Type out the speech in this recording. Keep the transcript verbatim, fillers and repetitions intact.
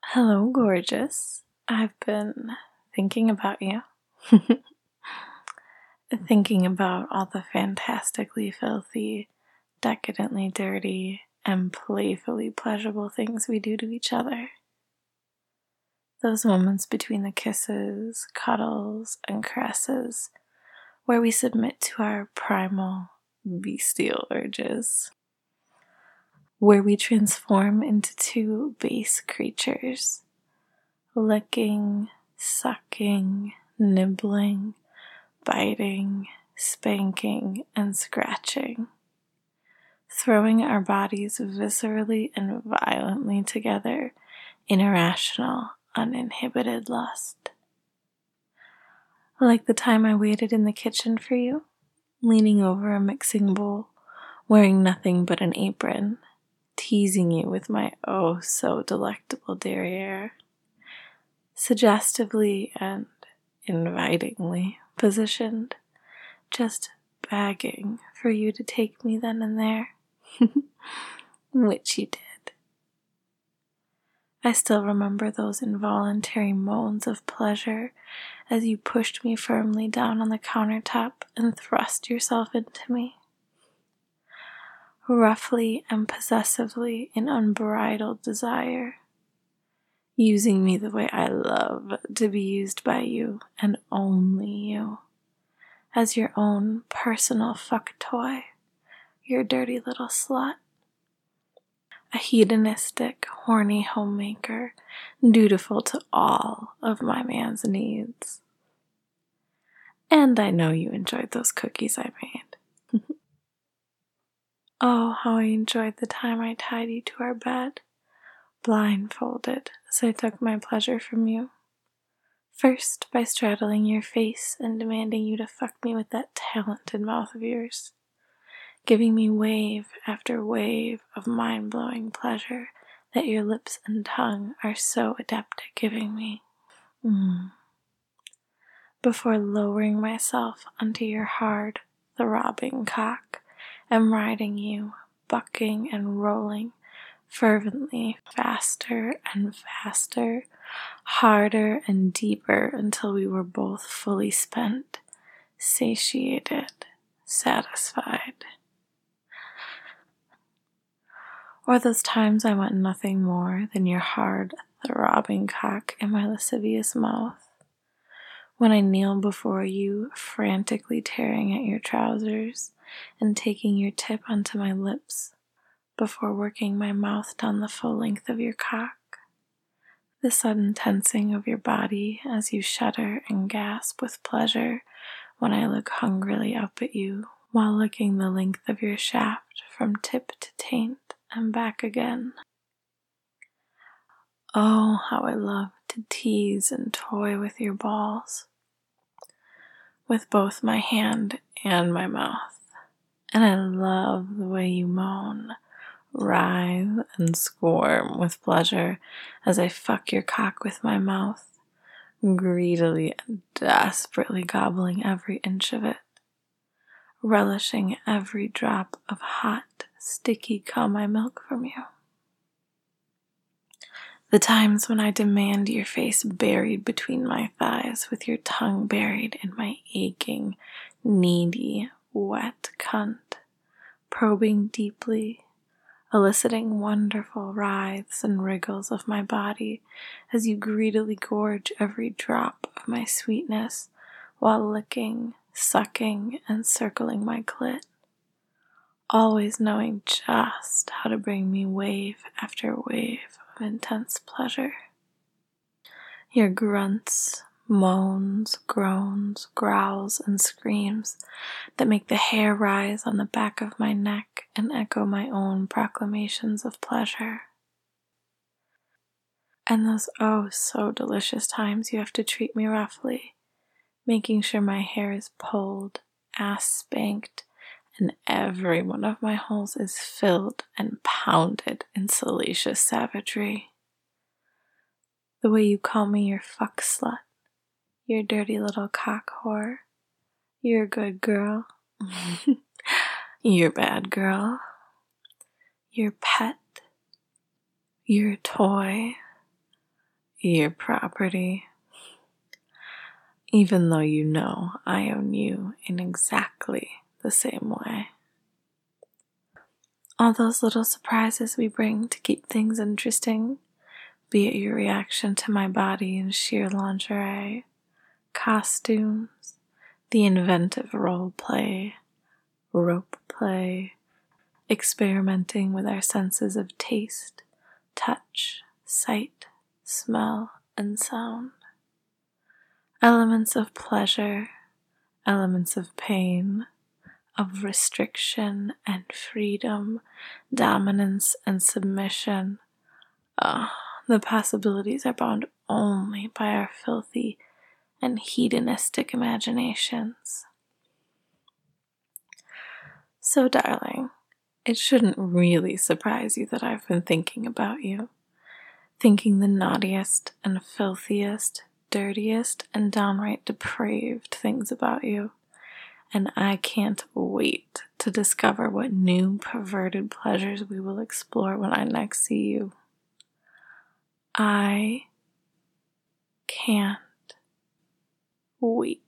Hello, gorgeous. I've been thinking about you. Thinking about all the fantastically filthy, decadently dirty, and playfully pleasurable things we do to each other. Those moments between the kisses, cuddles, and caresses where we submit to our primal, bestial urges. Where we transform into two base creatures. Licking, sucking, nibbling, biting, spanking, and scratching, throwing our bodies viscerally and violently together in irrational, uninhibited lust. Like the time I waited in the kitchen for you, leaning over a mixing bowl, wearing nothing but an apron, teasing you with my oh so delectable derriere. Suggestively and invitingly positioned, just begging for you to take me then and there, which you did. I still remember those involuntary moans of pleasure as you pushed me firmly down on the countertop and thrust yourself into me. Roughly and possessively in unbridled desire. Using me the way I love to be used by you and only you, as your own personal fuck toy, your dirty little slut. A hedonistic, horny homemaker, dutiful to all of my man's needs. And I know you enjoyed those cookies I made. Oh, how I enjoyed the time I tied you to our bed, blindfolded as I took my pleasure from you. First, by straddling your face and demanding you to fuck me with that talented mouth of yours, giving me wave after wave of mind-blowing pleasure that your lips and tongue are so adept at giving me. Mm. Before lowering myself onto your hard, throbbing cock and riding you, bucking and rolling fervently, faster and faster, harder and deeper until we were both fully spent, satiated, satisfied. Or those times I want nothing more than your hard, throbbing cock in my lascivious mouth, when I kneel before you, frantically tearing at your trousers and taking your tip onto my lips, before working my mouth down the full length of your cock, the sudden tensing of your body as you shudder and gasp with pleasure when I look hungrily up at you while licking the length of your shaft from tip to taint and back again. Oh, how I love to tease and toy with your balls, with both my hand and my mouth, and I love the way you moan, writhe, and squirm with pleasure as I fuck your cock with my mouth, greedily and desperately gobbling every inch of it, relishing every drop of hot, sticky cum I milk from you. The times when I demand your face buried between my thighs with your tongue buried in my aching, needy, wet cunt, probing deeply, eliciting wonderful writhes and wriggles of my body as you greedily gorge every drop of my sweetness while licking, sucking, and circling my clit, always knowing just how to bring me wave after wave of intense pleasure. Your grunts, moans, groans, growls, and screams that make the hair rise on the back of my neck and echo my own proclamations of pleasure. And those oh so delicious times you have to treat me roughly, making sure my hair is pulled, ass spanked, and every one of my holes is filled and pounded in salacious savagery. The way you call me your fuck slut, your dirty little cock whore, your good girl, your bad girl, your pet, your toy, your property, even though you know I own you in exactly the same way. All those little surprises we bring to keep things interesting, be it your reaction to my body in sheer lingerie, costumes, the inventive role play, rope play, experimenting with our senses of taste, touch, sight, smell, and sound. Elements of pleasure, elements of pain, of restriction and freedom, dominance and submission. Ah, the possibilities are bound only by our filthy and hedonistic imaginations. So, darling, it shouldn't really surprise you that I've been thinking about you, thinking the naughtiest and filthiest, dirtiest and downright depraved things about you. And I can't wait to discover what new perverted pleasures we will explore when I next see you. I can't wait.